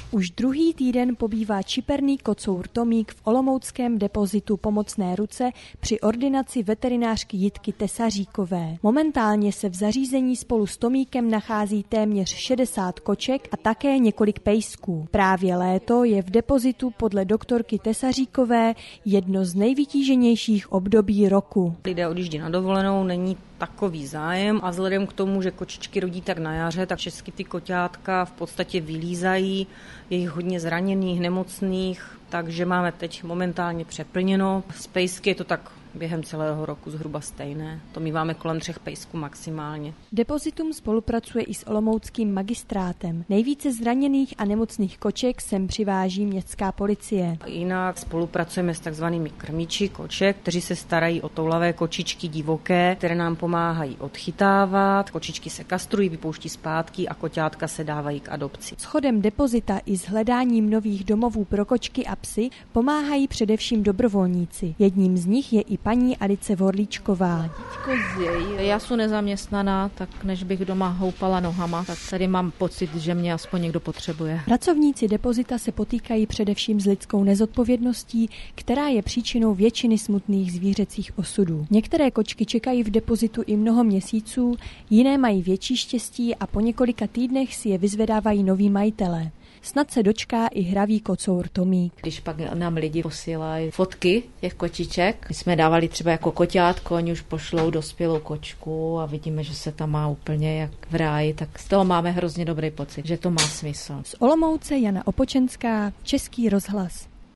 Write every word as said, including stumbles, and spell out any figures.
Už druhý týden pobývá čiperný kocour Tomík v olomouckém depozitu Pomocné ruce při ordinaci veterinářky Jitky Tesaříkové. Momentálně se v zařízení spolu s Tomíkem nachází téměř šedesát koček a také několik pejsků. Právě léto je v depozitu podle doktorky Tesaříkové jedno z nejvytíženějších období roku. Lidé odjíždí na dovolenou, není takový zájem a vzhledem k tomu, že kočičky rodí tak na jaře, tak všechny ty koťátka v podstatě vylízají, je jich hodně zraněných, nemocných, takže máme teď momentálně přeplněno. Z pejsky je to tak během celého roku zhruba stejné. To míváme kolem třech pejsků maximálně. Depozitum spolupracuje i s olomouckým magistrátem. Nejvíce zraněných a nemocných koček sem přiváží městská policie. Jinak spolupracujeme s takzvanými krmiči koček, kteří se starají o toulavé kočičky divoké, které nám pomáhají odchytávat. Kočičky se kastrují, vypouští zpátky a koťátka se dávají k adopci. S chodem depozita i s hledáním nových domovů pro kočky a psy pomáhají především dobrovolníci. Jedním z nich je i paní Alice Vorlíčková. Já jsem nezaměstnaná, tak než bych doma houpala nohama, tak tady mám pocit, že mě aspoň někdo potřebuje. Pracovníci depozita se potýkají především s lidskou nezodpovědností, která je příčinou většiny smutných zvířecích osudů. Některé kočky čekají v depozitu i mnoho měsíců, jiné mají větší štěstí a po několika týdnech si je vyzvedávají noví majitelé. Snad se dočká i hravý kocour Tomík. Když pak nám lidi posílají fotky těch kočiček, my jsme dávali třeba jako koťátko, oni už pošlou dospělou kočku a vidíme, že se tam má úplně jak v ráji, tak z toho máme hrozně dobrý pocit, že to má smysl. Z Olomouce Jana Opočenská, Český rozhlas.